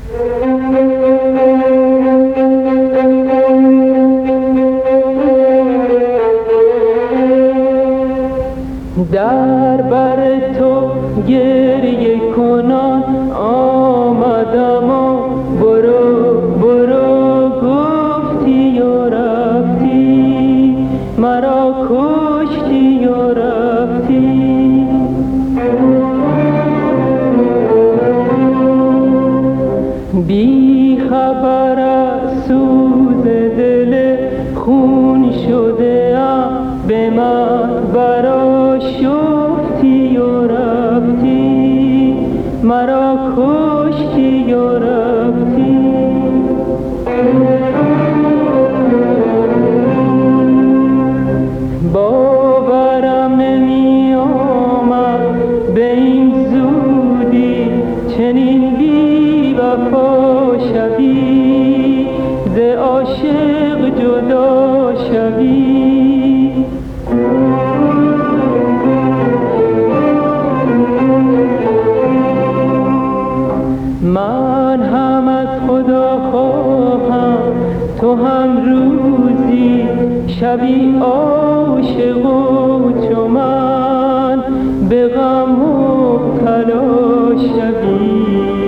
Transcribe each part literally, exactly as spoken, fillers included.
در بر تو گریه کنان آمدم و برو برو گفتی و رفتی، مرا کشتی و رفتی. بی خبر از سوز دل خون شده ام، به من برا شفتی و رفتی، مرا کشتی و رفتی. باورم نمی آمد به این زودی چنین بی وفا شوی، ز عاشق جدا شوی. من هم از خدا خواهم تو هم روزی شبی عاشق و چو من به غم مبتلا شوی.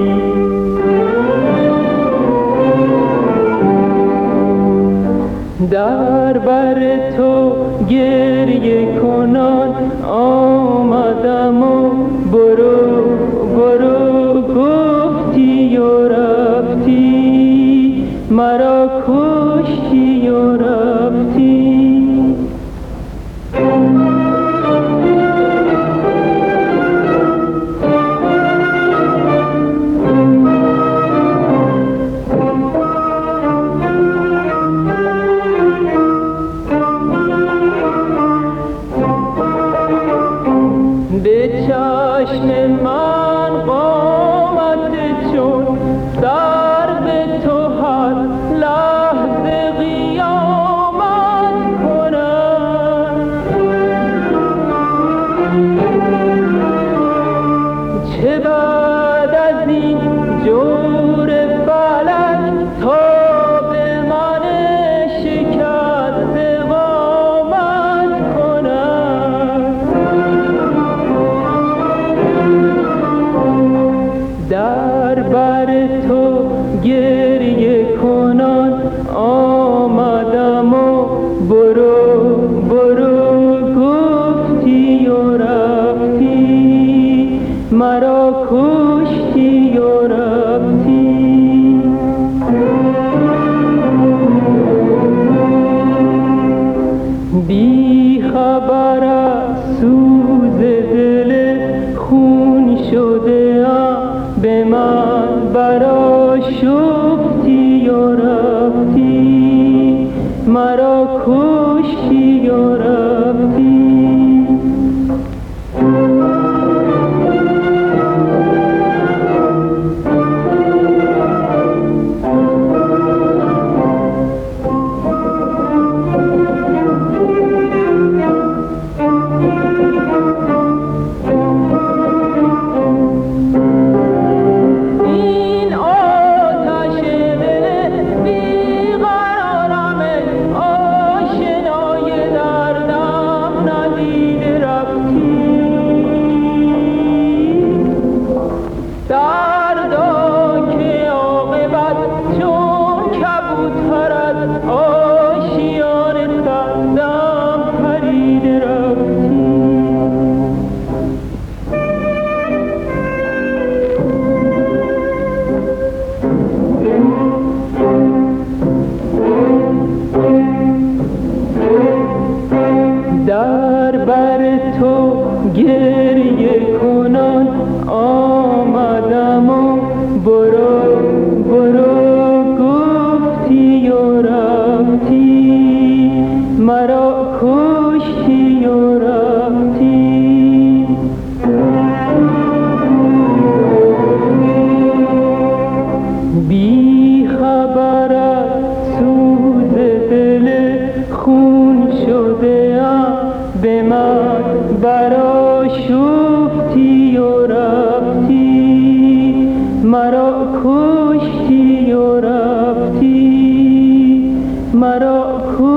در بر تو گریه کنان آمدم و برو برو گفتی و رفتی، مرا کشتی و رفتی. به چشم من قامت چون در به تو هر لحظه قیامت کنم. چه بعد از این جور فلک تا به من شکست قامت کنم. در بر تو گریه کنان آمدم و برو برو گفتی و رفتی، مرا کشتی و رفتی. بی خبر از سوز دل خون شده ام، به من برا شفتی و رفتی، مرا کشتی و رفتی. در بر تو گریه کنان آمدم و برو برو گفتی و رفتی، مرا کشتی و رفتی. بی خبر از سوز دل خون شده ام، به من برا شفتی و رفتی، مرا کشتی کشتی و رفتی مرا